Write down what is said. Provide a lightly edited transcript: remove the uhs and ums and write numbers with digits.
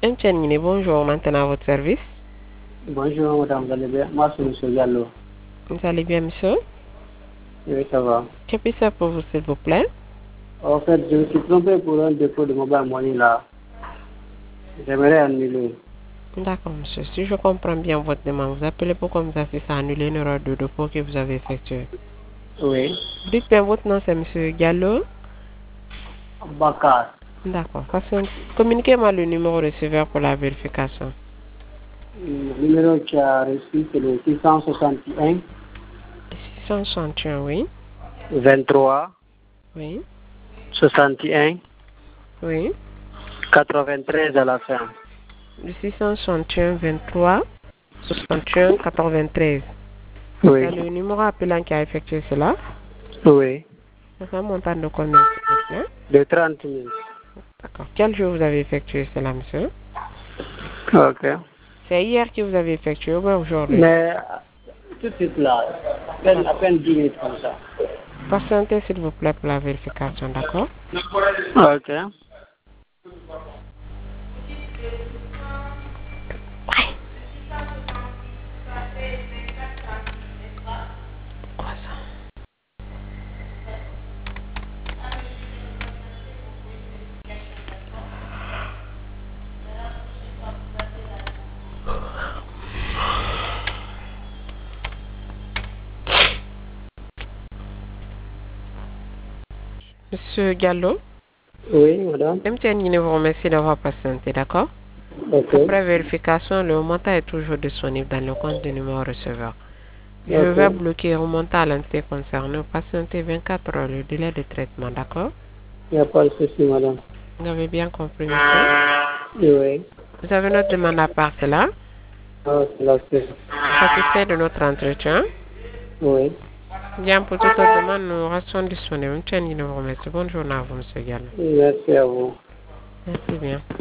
Mtianine, bonjour, maintenant à votre service. Bonjour madame, vous allez bien? Moi c'est monsieur Diallo. Vous allez bien, monsieur? Oui, ça va. Que puis-je faire pour vous, s'il vous plaît? En fait, je me suis trompé pour un dépôt de mobile money là. J'aimerais annuler. D'accord, monsieur. Si je comprends bien votre demande, vous appelez pour comme vous avez annuler une erreur de dépôt que vous avez effectuée. Oui. Dites bien votre nom, c'est monsieur Gallo. Bakar. D'accord. Communiquez-moi le numéro receveur pour la vérification. Le numéro qui a reçu c'est le 661 661, oui. 23 Oui. 61 Oui. 93 à la fin. Le 661 23 61 93. Oui. C'est le numéro appelant qui a effectué cela. Oui. C'est un montant de combien, s'il vous plaît? De 30 000. D'accord. Quel jour vous avez effectué cela, monsieur? Ok. C'est hier que vous avez effectué ou bien aujourd'hui? Mais tout de suite là, à peine 10 minutes comme ça. Patientez, s'il vous plaît, pour la vérification, d'accord? Ok. Quoi ça? Monsieur Gallo, Oui, madame. MTN vous remercie d'avoir patienté, d'accord? Ok. Après vérification, le montant est toujours disponible dans le compte du numéro receveur. Je vais Ok. bloquer et remonter à l'entité concernée. Patientez 24 heures le délai de traitement, d'accord? Il n'y a pas de souci, madame. Vous avez bien compris, monsieur? Oui. Vous avez notre demande à part cela? Ah, c'est la paix. Satisfait de notre entretien? Oui. Bien, pour toute autre demande, nous restons disponibles. MTN vous remercie. Bonne journée à vous, monsieur Gallo. Merci à vous. Merci bien.